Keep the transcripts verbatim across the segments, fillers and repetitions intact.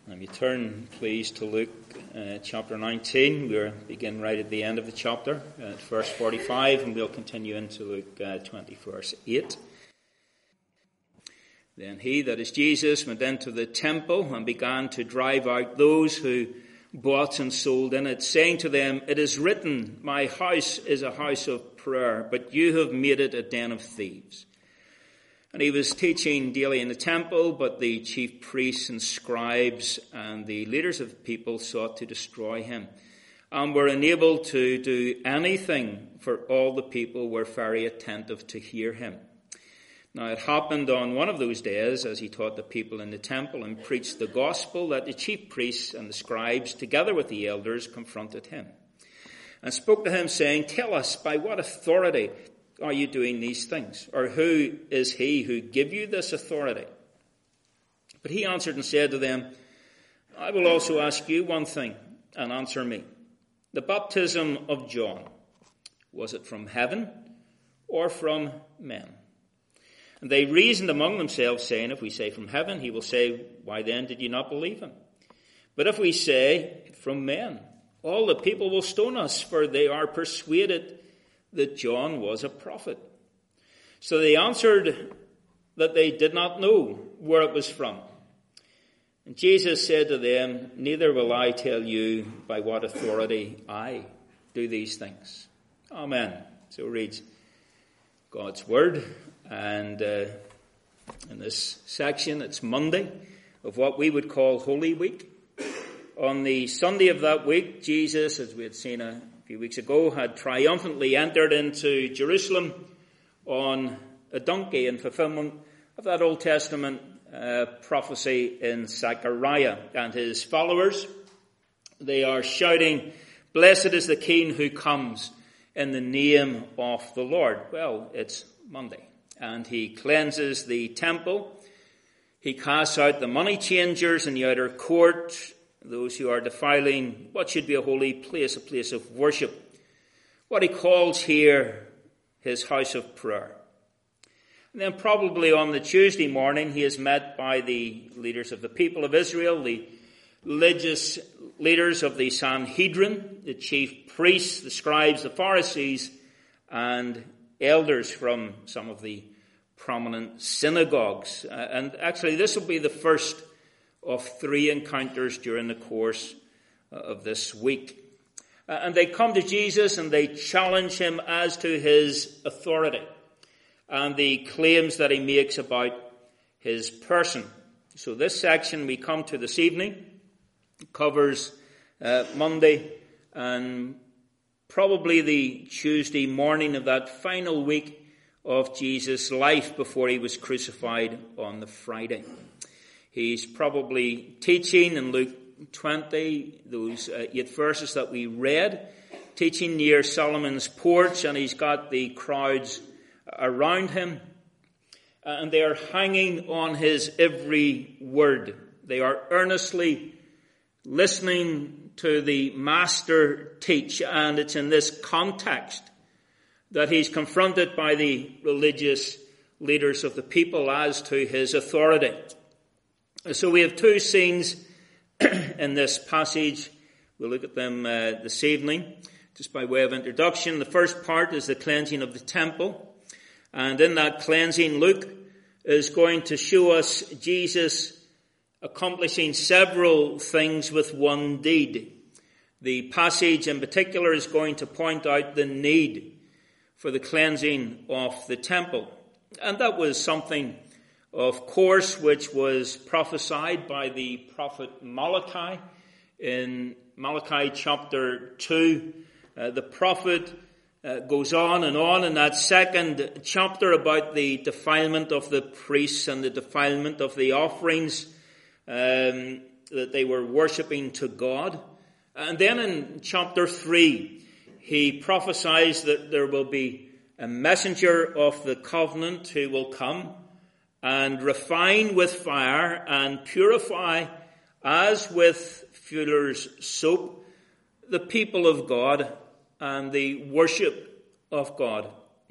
And you turn, please, to Luke uh, chapter nineteen. We'll begin right at the end of the chapter, at verse forty-five, and we'll continue into Luke uh, twenty, verse eight. Then he, that is Jesus, went into the temple and began to drive out those who bought and sold in it, saying to them, "It is written, my house is a house of prayer, but you have made it a den of thieves." And he was teaching daily in the temple, but the chief priests and scribes and the leaders of the people sought to destroy him, and were unable to do anything, for all the people were very attentive to hear him. Now it happened on one of those days, as he taught the people in the temple and preached the gospel, that the chief priests and the scribes, together with the elders, confronted him, and spoke to him, saying, "Tell us, by what authority are you doing these things? Or who is he who gave you this authority?" But he answered and said to them, "I will also ask you one thing, and answer me. The baptism of John, was it from heaven or from men?" And they reasoned among themselves, saying, "If we say from heaven, he will say, why then did you not believe him? But if we say from men, all the people will stone us, for they are persuaded that John was a prophet." So they answered that they did not know where it was from. And Jesus said to them, "Neither will I tell you by what authority I do these things." Amen. So reads God's word. And uh, in this section, it's Monday of what we would call Holy Week. On the Sunday of that week, Jesus, as we had seen a A few weeks ago, had triumphantly entered into Jerusalem on a donkey in fulfillment of that Old Testament uh, prophecy in Zechariah. And his followers, they are shouting, "Blessed is the King who comes in the name of the Lord." Well, it's Monday. And he cleanses the temple. He casts out the money changers in the outer court, those who are defiling what should be a holy place, a place of worship, what he calls here his house of prayer. And then probably on the Tuesday morning, he is met by the leaders of the people of Israel, the religious leaders of the Sanhedrin, the chief priests, the scribes, the Pharisees, and elders from some of the prominent synagogues. Uh, and actually this will be the first of three encounters during the course of this week. Uh, and they come to Jesus and they challenge him as to his authority and the claims that he makes about his person. So this section we come to this evening covers uh, Monday and probably the Tuesday morning of that final week of Jesus' life before he was crucified on the Friday. He's probably teaching in Luke twenty, those uh, eight verses that we read, teaching near Solomon's porch, and he's got the crowds around him, and they are hanging on his every word. They are earnestly listening to the master teach, and it's in this context that he's confronted by the religious leaders of the people as to his authority. So we have two scenes in this passage. We'll look at them uh, this evening, just by way of introduction. The first part is the cleansing of the temple. And in that cleansing, Luke is going to show us Jesus accomplishing several things with one deed. The passage in particular is going to point out the need for the cleansing of the temple. And that was something, of course, which was prophesied by the prophet Malachi in Malachi chapter two. Uh, the prophet uh, goes on and on in that second chapter about the defilement of the priests and the defilement of the offerings um, that they were worshipping to God. And then in chapter three, he prophesies that there will be a messenger of the covenant who will come and refine with fire and purify as with fuller's soap the people of God and the worship of God.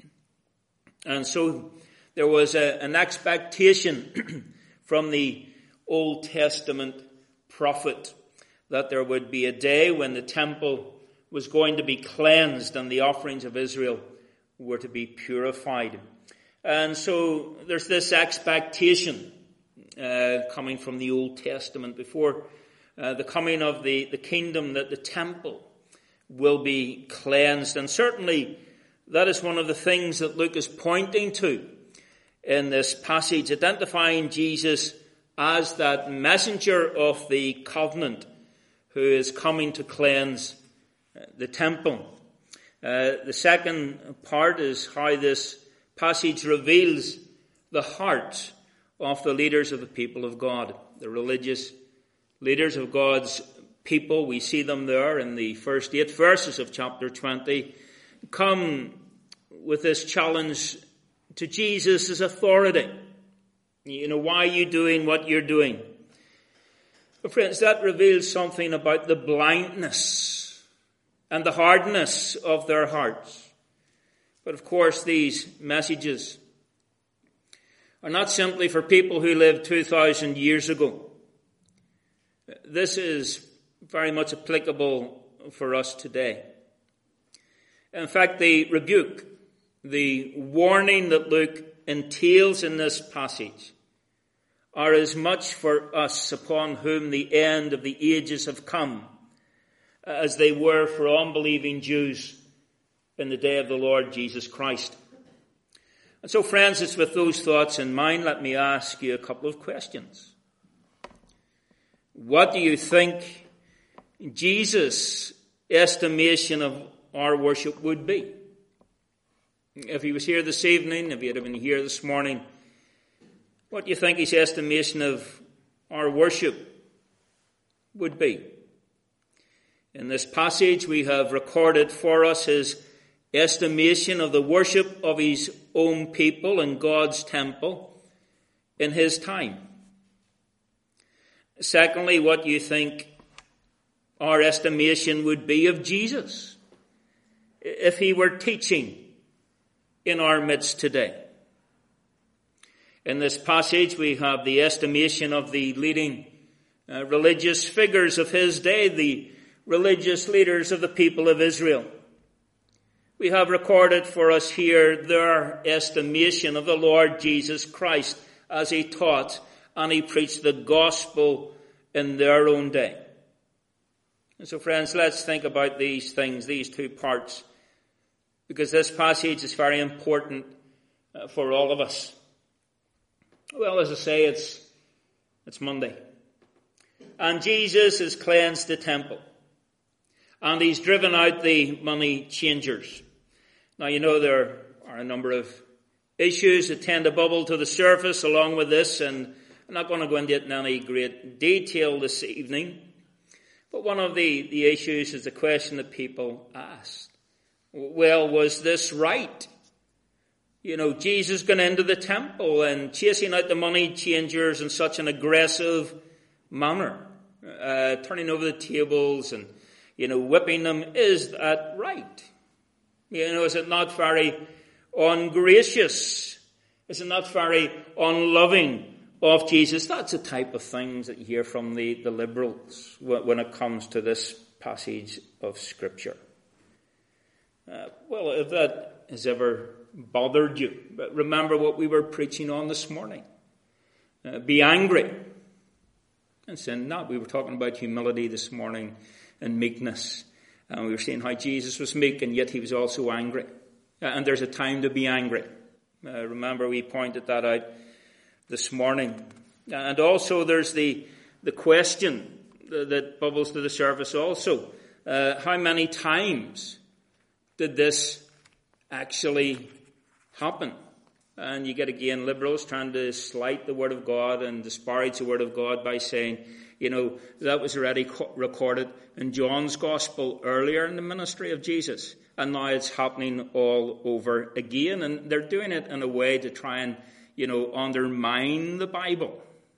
And so there was a, an expectation from the Old Testament prophet that there would be a day when the temple was going to be cleansed and the offerings of Israel were to be purified. And so there's this expectation uh, coming from the Old Testament before uh, the coming of the, the kingdom that the temple will be cleansed. And certainly that is one of the things that Luke is pointing to in this passage, identifying Jesus as that messenger of the covenant who is coming to cleanse the temple. Uh, the second part is how this passage reveals the heart of the leaders of the people of God, the religious leaders of God's people. We see them there in the first eight verses of chapter twenty, come with this challenge to Jesus' authority. You know, why are you doing what you're doing? But friends, that reveals something about the blindness and the hardness of their hearts. But of course, these messages are not simply for people who lived two thousand years ago. This is very much applicable for us today. In fact, the rebuke, the warning that Luke entails in this passage are as much for us upon whom the end of the ages have come as they were for unbelieving Jews in the day of the Lord Jesus Christ. And so, friends, it's with those thoughts in mind, let me ask you a couple of questions. What do you think Jesus' estimation of our worship would be? If he was here this evening, if he had been here this morning, what do you think his estimation of our worship would be? In this passage, we have recorded for us his estimation of the worship of his own people in God's temple in his time. Secondly, what do you think our estimation would be of Jesus if he were teaching in our midst today? In this passage, we have the estimation of the leading uh, religious figures of his day, the religious leaders of the people of Israel. We have recorded for us here their estimation of the Lord Jesus Christ as he taught and he preached the gospel in their own day. And so, friends, let's think about these things, these two parts, because this passage is very important uh, for all of us. Well, as I say, it's it's Monday. And Jesus has cleansed the temple. And he's driven out the money changers. Now, you know, there are a number of issues that tend to bubble to the surface along with this, and I'm not going to go into it in any great detail this evening. But one of the, the issues is the question that people asked. Well, was this right? You know, Jesus going into the temple and chasing out the money changers in such an aggressive manner, uh, turning over the tables and, you know, whipping them. Is that right? You know, is it not very ungracious? Is it not very unloving of Jesus? That's the type of things that you hear from the, the liberals when it comes to this passage of Scripture. Uh, well, if that has ever bothered you, but remember what we were preaching on this morning. Uh, be angry and sin not. We were talking about humility this morning and meekness. And we were saying how Jesus was meek and yet he was also angry. Uh, and there's a time to be angry. Uh, remember we pointed that out this morning. And also there's the, the question that, that bubbles to the surface also. Uh, how many times did this actually happen? And you get again liberals trying to slight the word of God and disparage the word of God by saying, you know, that was already co- recorded in John's gospel earlier in the ministry of Jesus. And now it's happening all over again. And they're doing it in a way to try and, you know, undermine the Bible.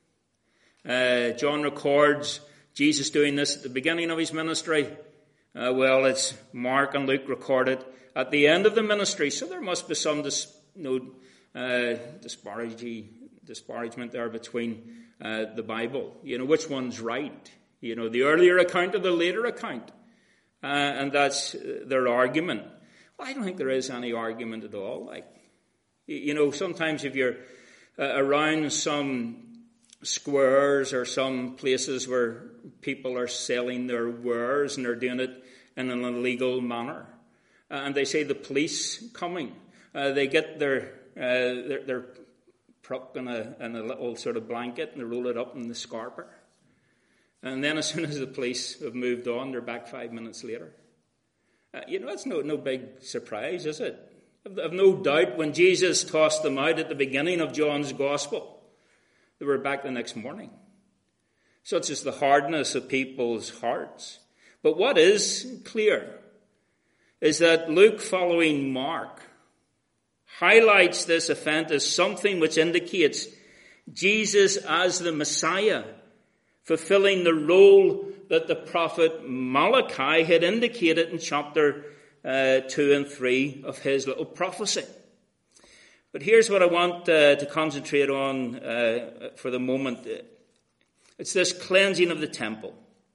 Uh, John records Jesus doing this at the beginning of his ministry. Uh, well, it's Mark and Luke recorded at the end of the ministry. So there must be some dis- you know, uh, disparity, disparagement there between uh, the Bible. You know, which one's right? You know, the earlier account or the later account. Uh, and that's their argument. Well, I don't think there is any argument at all. Like, you know, sometimes if you're uh, around some squares or some places where people are selling their wares and they're doing it in an illegal manner, uh, and they say the police coming, uh, they get their uh, their, their prop in a, in a little sort of blanket and they roll it up in the scarper. And then as soon as the police have moved on, they're back five minutes later. Uh, you know, that's no, no big surprise, is it? I've, I've no doubt when Jesus tossed them out at the beginning of John's Gospel, they were back the next morning. Such is the hardness of people's hearts. But what is clear is that Luke, following Mark, highlights this event as something which indicates Jesus as the Messiah, fulfilling the role that the prophet Malachi had indicated in chapter uh, two and three of his little prophecy. But here's what I want uh, to concentrate on uh, for the moment. It's this cleansing of the temple.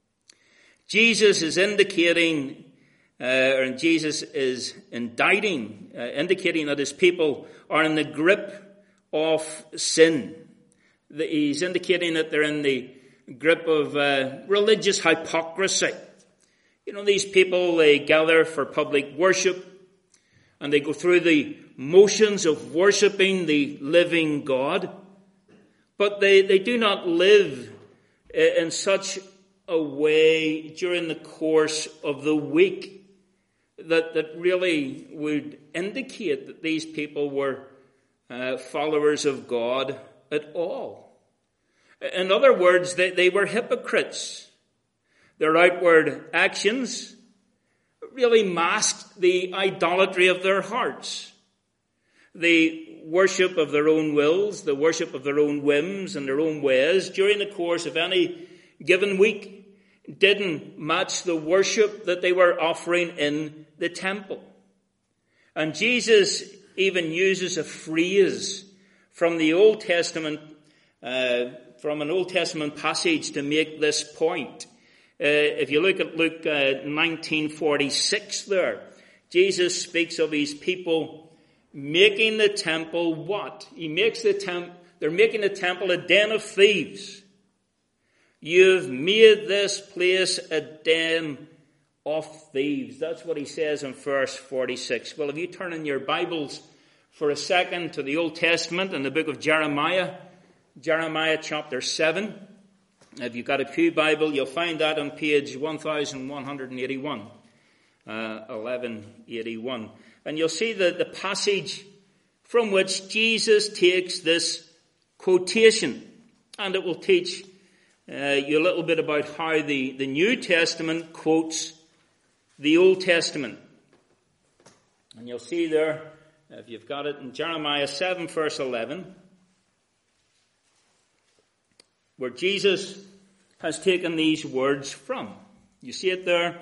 Jesus is indicating, uh, or Jesus is indicting, uh, indicating that his people are in the grip of sin. The, he's indicating that they're in the grip of uh, religious hypocrisy. You know, these people, they gather for public worship and they go through the motions of worshipping the living God, but they, they do not live in such a way during the course of the week that, that really would indicate that these people were uh, followers of God at all. In other words, they, they were hypocrites. Their outward actions really masked the idolatry of their hearts. The worship of their own wills, the worship of their own whims and their own ways during the course of any given week didn't match the worship that they were offering in the temple. And Jesus even uses a phrase from the Old Testament, uh, from an Old Testament passage to make this point. Uh, if you look at Luke uh, nineteen forty-six there, Jesus speaks of his people making the temple what? He makes the temp. They're making the temple a den of thieves. You've made this place a den of thieves. That's what he says in verse forty-six. Well, if you turn in your Bibles for a second to the Old Testament in the book of Jeremiah, Jeremiah chapter seven. If you've got a Pew Bible, you'll find that on page eleven eighty-one. Uh, eleven eighty-one. And you'll see the, the passage from which Jesus takes this quotation. And it will teach uh, you a little bit about how the, the New Testament quotes the Old Testament. And you'll see there, if you've got it, in Jeremiah seven verse eleven, where Jesus has taken these words from. You see it there.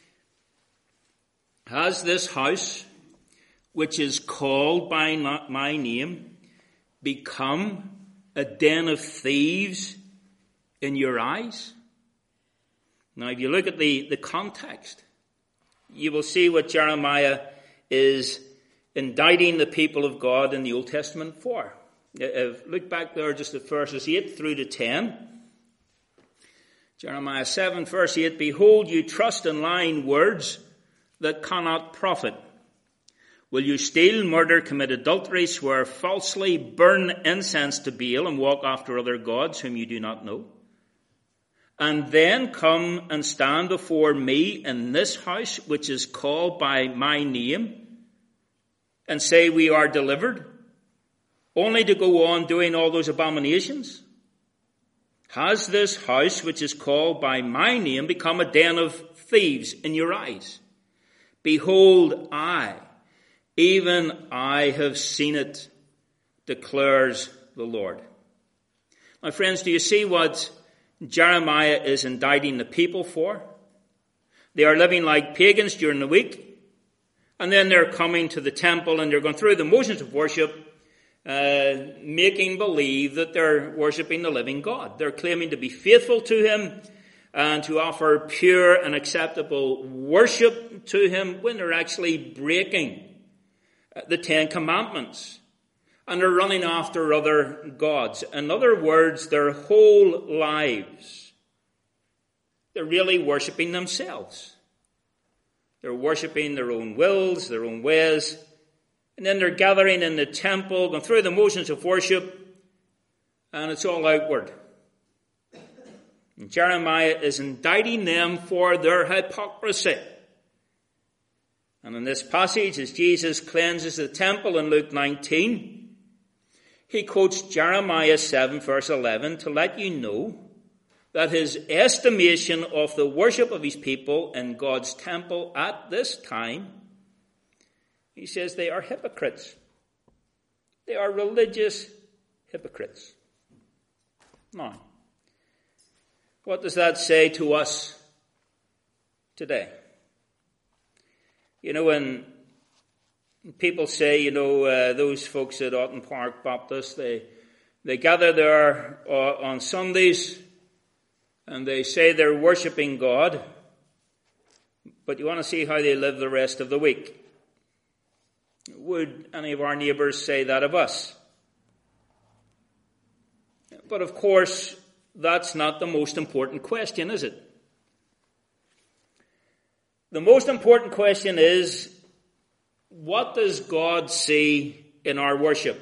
Has this house, which is called by my name, become a den of thieves in your eyes? Now, if you look at the, the context, you will see what Jeremiah is indicting the people of God in the Old Testament for. If, look back there just at verses eight through to ten. Jeremiah seven, verse eight, behold, you trust in lying words that cannot profit. Will you steal, murder, commit adultery, swear falsely, burn incense to Baal, and walk after other gods whom you do not know? And then come and stand before me in this house, which is called by my name, and say we are delivered, only to go on doing all those abominations? Has this house, which is called by my name, become a den of thieves in your eyes? Behold, I, even I have seen it, declares the Lord. My friends, do you see what Jeremiah is indicting the people for? They are living like pagans during the week, and then they're coming to the temple and they're going through the motions of worship, uh, making believe that they're worshipping the living God. They're claiming to be faithful to him, and to offer pure and acceptable worship to him when they're actually breaking the Ten Commandments and they're running after other gods. In other words, their whole lives, they're really worshipping themselves. They're worshipping their own wills, their own ways, and then they're gathering in the temple, going through the motions of worship, and it's all outward. And Jeremiah is indicting them for their hypocrisy. And in this passage, as Jesus cleanses the temple in Luke nineteen, he quotes Jeremiah seven verse eleven to let you know that his estimation of the worship of his people in God's temple at this time, he says they are hypocrites. They are religious hypocrites. Now, what does that say to us today? You know, when people say, you know, uh, those folks at Otten Park Baptist, they they gather there uh, on Sundays and they say they're worshipping God, but you want to see how they live the rest of the week. Would any of our neighbours say that of us? But of course, that's not the most important question, is it? The most important question is, what does God see in our worship?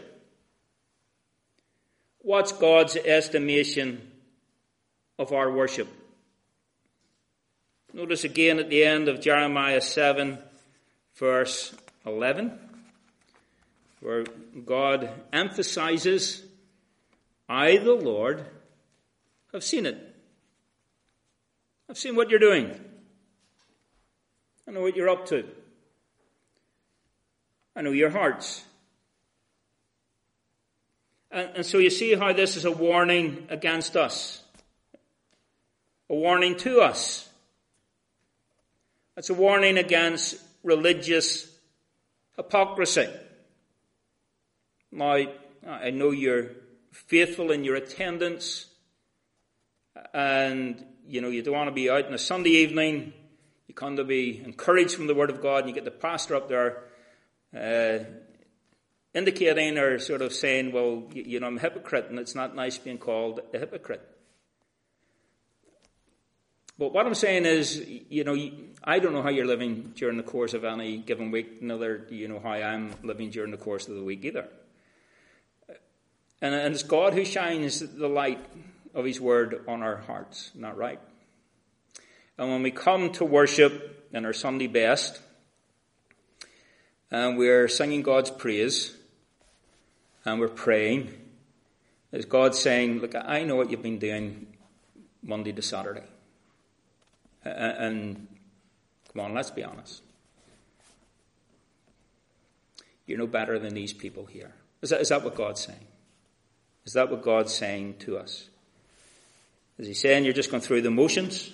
What's God's estimation of our worship? Notice again at the end of Jeremiah seven, verse eleven, where God emphasizes, I, the Lord, have seen it. I've seen what you're doing. I know what you're up to. I know your hearts. And, and so you see how this is a warning against us. A warning to us. It's a warning against religious hypocrisy. Now, I know you're faithful in your attendance, and you know you don't want to be out on a Sunday evening. You come to be encouraged from the Word of God, and you get the pastor up there uh, indicating or sort of saying, well, you, you know, I'm a hypocrite, and it's not nice being called a hypocrite. But what I'm saying is, you know, I don't know how you're living during the course of any given week, neither do you know how I'm living during the course of the week either. And, and it's God who shines the light of his word on our hearts, not right? And when we come to worship in our Sunday best, and we're singing God's praise, and we're praying, is God saying, look, I know what you've been doing Monday to Saturday. And come on, let's be honest. You're no better than these people here. Is that, is that what God's saying? Is that what God's saying to us? Is he saying you're just going through the motions?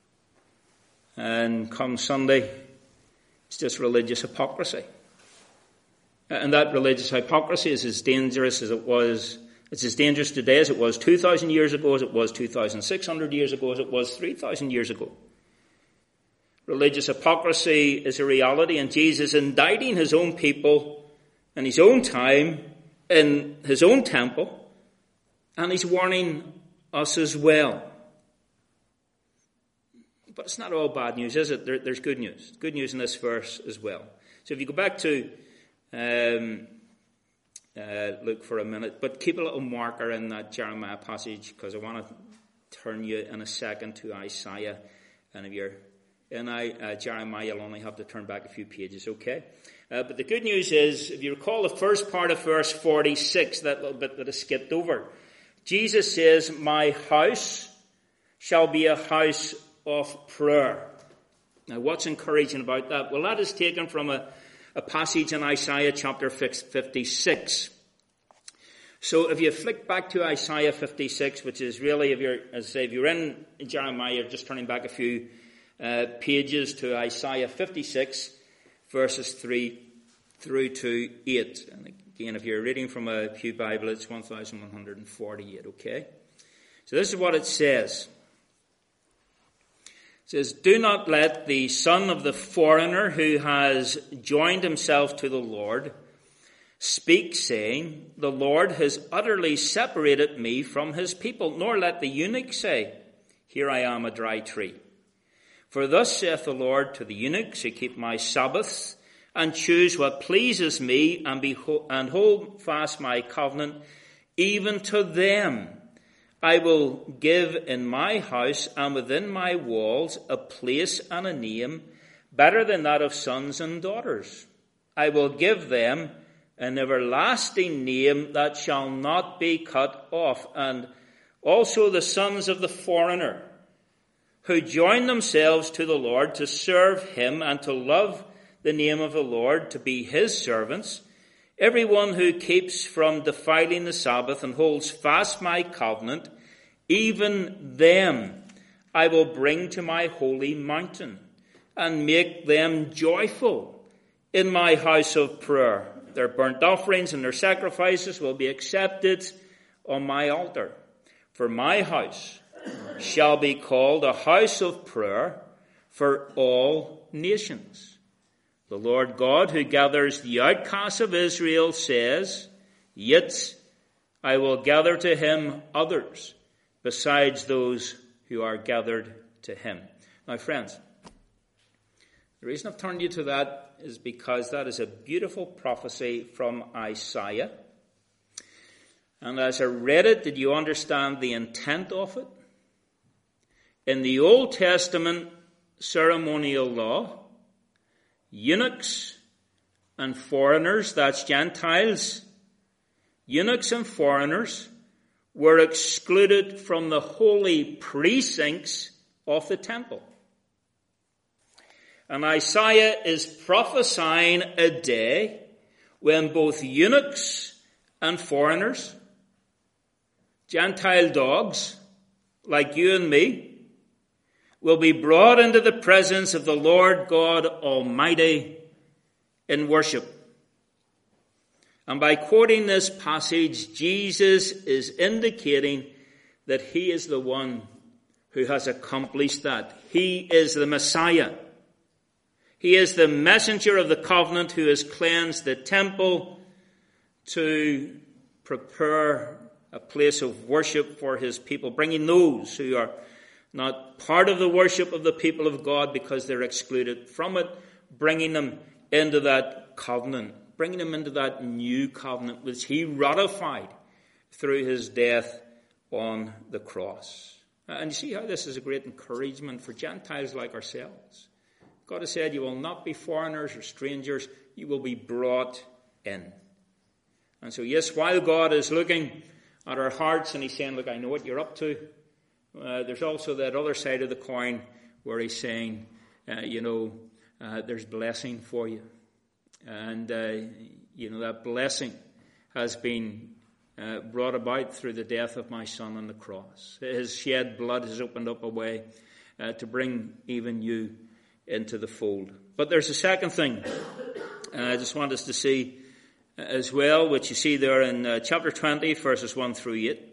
And come Sunday, it's just religious hypocrisy. And that religious hypocrisy is as dangerous as it was, it's as dangerous today as it was two thousand years ago, as it was two thousand six hundred years ago, as it was three thousand years ago. Religious hypocrisy is a reality, and Jesus indicting his own people in his own time, in his own temple, and he's warning us as well. But it's not all bad news, is it? There, there's good news. Good news in this verse as well. So if you go back to um, uh, look for a minute, but keep a little marker in that Jeremiah passage, because I want to turn you in a second to Isaiah. And if you're in uh, Jeremiah, you'll only have to turn back a few pages, okay? Uh, but the good news is, if you recall the first part of verse forty-six, that little bit that I skipped over, Jesus says, my house shall be a house of prayer. Now, what's encouraging about that? Well, that is taken from a, a passage in Isaiah chapter fifty-six. So if you flick back to Isaiah fifty-six, which is really, if you're, as I say, if you're in Jeremiah, you're just turning back a few uh, pages to Isaiah fifty-six, verses three through to eight. And again, if you're reading from a Pew Bible, it's one thousand one hundred forty-eight, okay? So this is what it says. It says, do not let the son of the foreigner who has joined himself to the Lord speak, saying, the Lord has utterly separated me from his people. Nor let the eunuch say, here I am a dry tree. For thus saith the Lord to the eunuchs who keep my Sabbaths, and choose what pleases me, and, behold, and hold fast my covenant, even to them I will give in my house and within my walls a place and a name better than that of sons and daughters. I will give them an everlasting name that shall not be cut off. And also the sons of the foreigner who join themselves to the Lord to serve him and to love the name of the Lord, to be his servants, everyone who keeps from defiling the Sabbath and holds fast my covenant, even them I will bring to my holy mountain and make them joyful in my house of prayer. Their burnt offerings and their sacrifices will be accepted on my altar. For my house shall be called a house of prayer for all nations. The Lord God who gathers the outcasts of Israel says, yet I will gather to him others besides those who are gathered to him. Now, friends, the reason I've turned you to that is because that is a beautiful prophecy from Isaiah. And as I read it, did you understand the intent of it? In the Old Testament ceremonial law, eunuchs and foreigners, that's Gentiles, eunuchs and foreigners were excluded from the holy precincts of the temple. And Isaiah is prophesying a day when both eunuchs and foreigners, Gentile dogs like you and me, will be brought into the presence of the Lord God Almighty in worship. And by quoting this passage, Jesus is indicating that he is the one who has accomplished that. He is the Messiah. He is the messenger of the covenant who has cleansed the temple to prepare a place of worship for his people, bringing those who are not part of the worship of the people of God because they're excluded from it, bringing them into that covenant, bringing them into that new covenant which he ratified through his death on the cross. And you see how this is a great encouragement for Gentiles like ourselves. God has said, you will not be foreigners or strangers, you will be brought in. And so yes, while God is looking at our hearts and he's saying, look, I know what you're up to, uh, there's also that other side of the coin where he's saying, uh, you know, uh, there's blessing for you. And, uh, you know, that blessing has been uh, brought about through the death of my son on the cross. His shed blood has opened up a way uh, to bring even you into the fold. But there's a second thing uh, I just want us to see as well, which you see there in uh, chapter twenty, verses one through eight.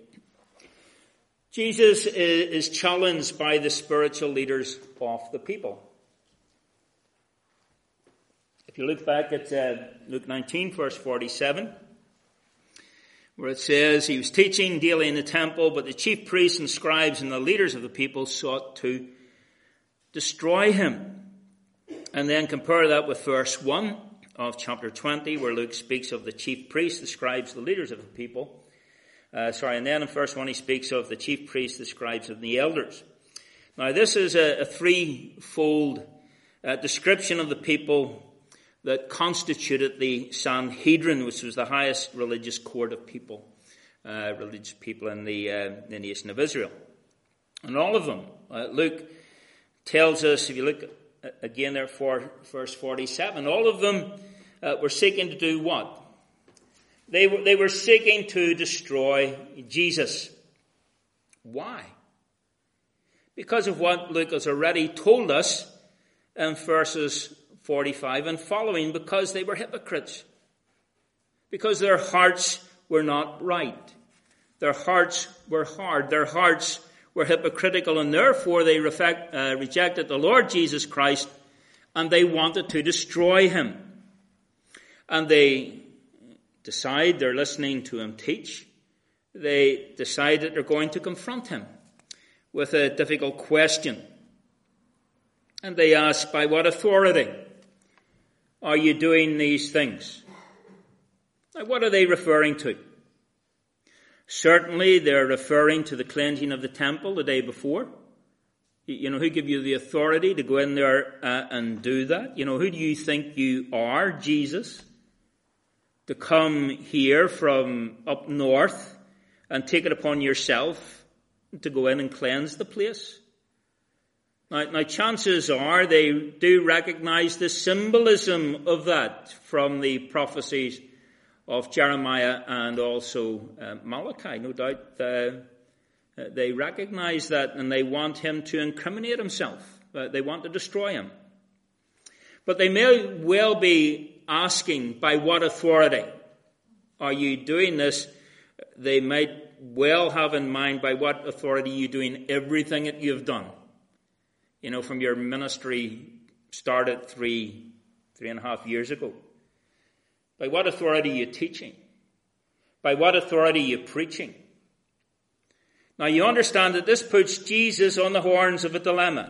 Jesus is, is challenged by the spiritual leaders of the people. If you look back at uh, Luke nineteen, verse forty-seven, where it says, he was teaching daily in the temple, but the chief priests and scribes and the leaders of the people sought to destroy him. And then compare that with verse one of chapter twenty, where Luke speaks of the chief priests, the scribes, the leaders of the people. Uh, sorry, and then in verse one he speaks of the chief priests, the scribes, and the elders. Now this is a, a threefold uh, description of the people that constituted the Sanhedrin, which was the highest religious court of people, uh, religious people in the, uh, the nation of Israel. And all of them, uh, Luke tells us, if you look again there for verse forty-seven, all of them uh, were seeking to do what? They were, they were seeking to destroy Jesus. Why? Because of what Luke has already told us in verses forty-five and following, because they were hypocrites. Because their hearts were not right. Their hearts were hard. Their hearts were hypocritical, and therefore they refect, uh, rejected the Lord Jesus Christ, and they wanted to destroy him. And they decide they're listening to him teach. They decide that they're going to confront him with a difficult question. And they ask, by what authority are you doing these things? Now, what are they referring to? Certainly, they're referring to the cleansing of the temple the day before. You know, who gave you the authority to go in there uh, and do that? You know, who do you think you are, Jesus, to come here from up north and take it upon yourself to go in and cleanse the place? Now, now chances are they do recognize the symbolism of that from the prophecies of Jeremiah and also uh, Malachi. No doubt uh, they recognize that, and they want him to incriminate himself. Uh, they want to destroy him. But they may well be asking, by what authority are you doing this? They might well have in mind, by what authority are you doing everything that you've done? You know, from your ministry started three, three and a half years ago. By what authority are you teaching? By what authority are you preaching? Now you understand that this puts Jesus on the horns of a dilemma.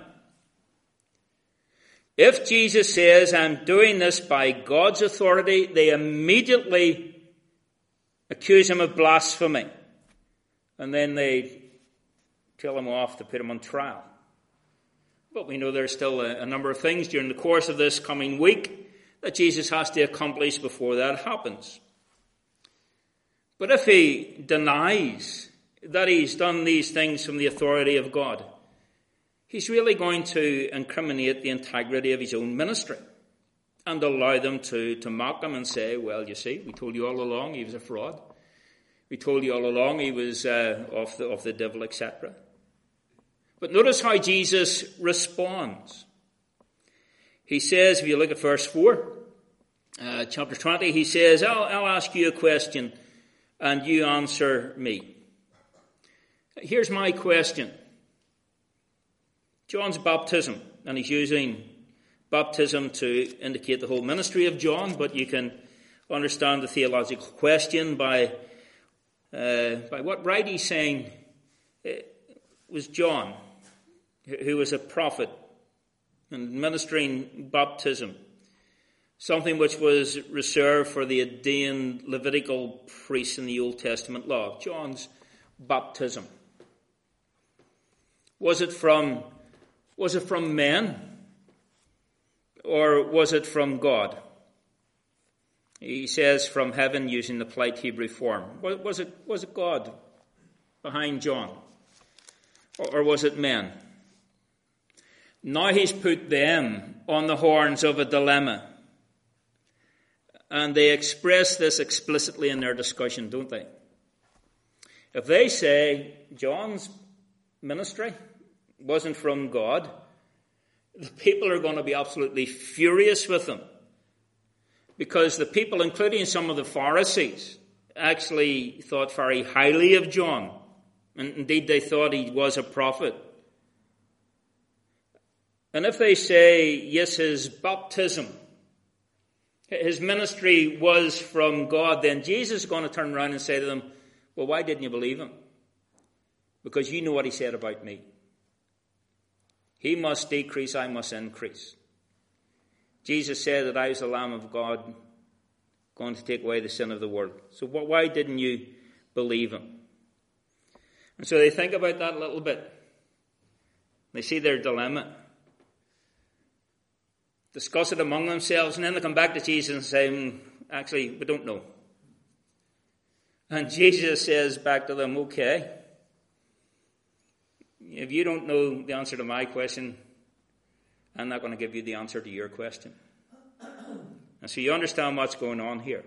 If Jesus says, I'm doing this by God's authority, they immediately accuse him of blasphemy. And then they tell him off to put him on trial. But we know there's still a, a number of things during the course of this coming week that Jesus has to accomplish before that happens. But if he denies that he's done these things from the authority of God, he's really going to incriminate the integrity of his own ministry and allow them to, to mock him and say, well, you see, we told you all along he was a fraud. We told you all along he was uh, of, the, of the devil, et cetera. But notice how Jesus responds. He says, if you look at verse four, uh, chapter twenty, he says, I'll, I'll ask you a question and you answer me. Here's my question. John's baptism, and he's using baptism to indicate the whole ministry of John, but you can understand the theological question by, uh, by what right he's saying it was John, who was a prophet, and administering baptism, something which was reserved for the ordained Levitical priests in the Old Testament law. John's baptism. Was it from, was it from men, or was it from God? He says from heaven, using the polite Hebrew form. Was it, was it God behind John, or, or was it men? Now he's put them on the horns of a dilemma. And they express this explicitly in their discussion, don't they? If they say John's ministry wasn't from God, the people are going to be absolutely furious with them. Because the people, including some of the Pharisees, actually thought very highly of John. And indeed, they thought he was a prophet. And if they say, yes, his baptism, his ministry was from God, then Jesus is going to turn around and say to them, well, why didn't you believe him? Because you know what he said about me. He must decrease, I must increase. Jesus said that I was the Lamb of God going to take away the sin of the world. So why didn't you believe him? And so they think about that a little bit. They see their dilemma. Discuss it among themselves, and then they come back to Jesus and say, mm, actually, we don't know. And Jesus says back to them, okay, if you don't know the answer to my question, I'm not going to give you the answer to your question. And so you understand what's going on here.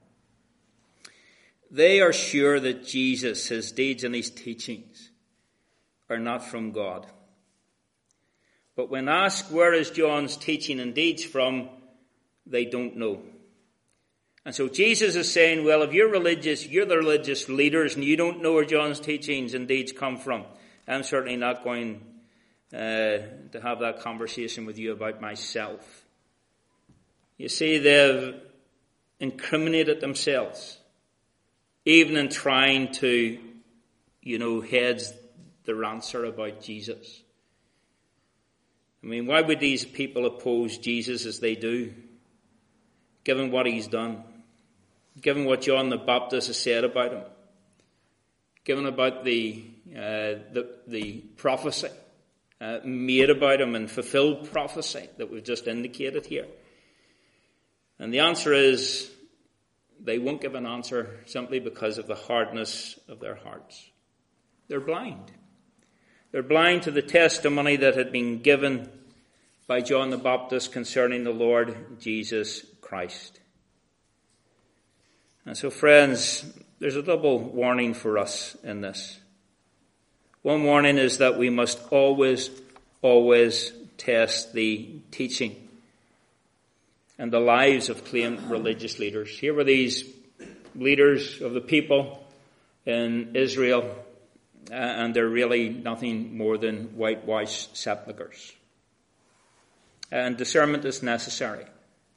They are sure that Jesus, his deeds and his teachings, are not from God. But when asked where is John's teaching and deeds from, they don't know. And so Jesus is saying, well, if you're religious, you're the religious leaders, and you don't know where John's teachings and deeds come from. I'm certainly not going uh, to have that conversation with you about myself. You see, they've incriminated themselves, even in trying to, you know, hedge their answer about Jesus. I mean, why would these people oppose Jesus as they do, given what he's done, given what John the Baptist has said about him, given about the uh, the, the prophecy uh, made about him and fulfilled prophecy that we've just indicated here? And the answer is, they won't give an answer simply because of the hardness of their hearts. They're blind. They're blind to the testimony that had been given by John the Baptist concerning the Lord Jesus Christ. And so, friends, there's a double warning for us in this. One warning is that we must always, always test the teaching and the lives of claimed religious leaders. Here were these leaders of the people in Israel, uh, and they're really nothing more than whitewashed sepulchres. And discernment is necessary.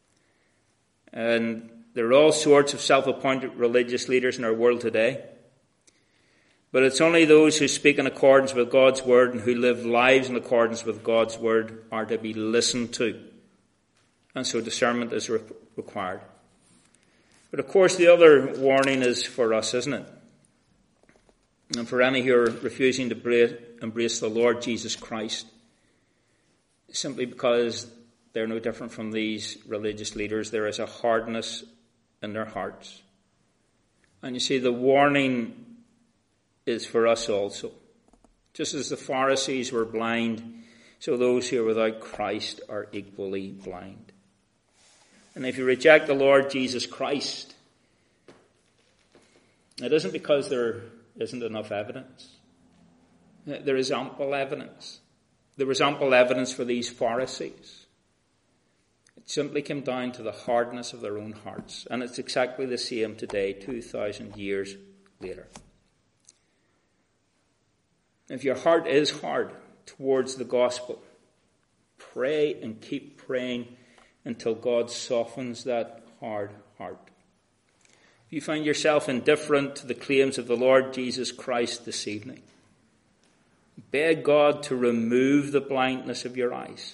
And there are all sorts of self-appointed religious leaders in our world today. But it's only those who speak in accordance with God's word and who live lives in accordance with God's word are to be listened to. And so discernment is re- required. But of course the other warning is for us, isn't it? And for any who are refusing to embrace the Lord Jesus Christ, simply because they're no different from these religious leaders, there is a hardness in their hearts. And you see, the warning is for us also. Just as the Pharisees were blind, so those who are without Christ are equally blind. And if you reject the Lord Jesus Christ, it isn't because there isn't enough evidence. There is ample evidence. There was ample evidence for these Pharisees. It simply came down to the hardness of their own hearts. And it's exactly the same today, two thousand years later. If your heart is hard towards the gospel, pray and keep praying until God softens that hard heart. If you find yourself indifferent to the claims of the Lord Jesus Christ this evening, beg God to remove the blindness of your eyes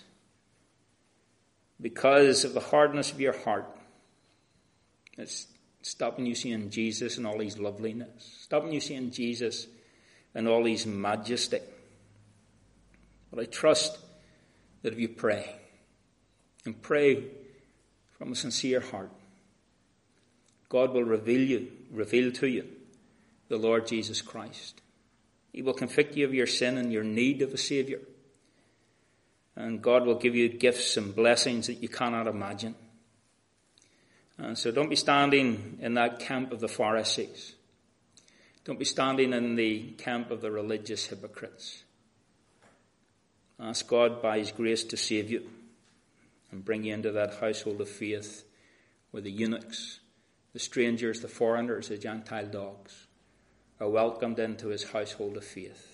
because of the hardness of your heart. It's stopping you seeing Jesus in all his loveliness, stopping you seeing Jesus in all his majesty. But I trust that if you pray, and pray from a sincere heart, God will reveal you, reveal to you the Lord Jesus Christ. He will convict you of your sin and your need of a Saviour. And God will give you gifts and blessings that you cannot imagine. And so don't be standing in that camp of the Pharisees. Don't be standing in the camp of the religious hypocrites. Ask God by his grace to save you and bring you into that household of faith where the eunuchs, the strangers, the foreigners, the Gentile dogs are welcomed into his household of faith.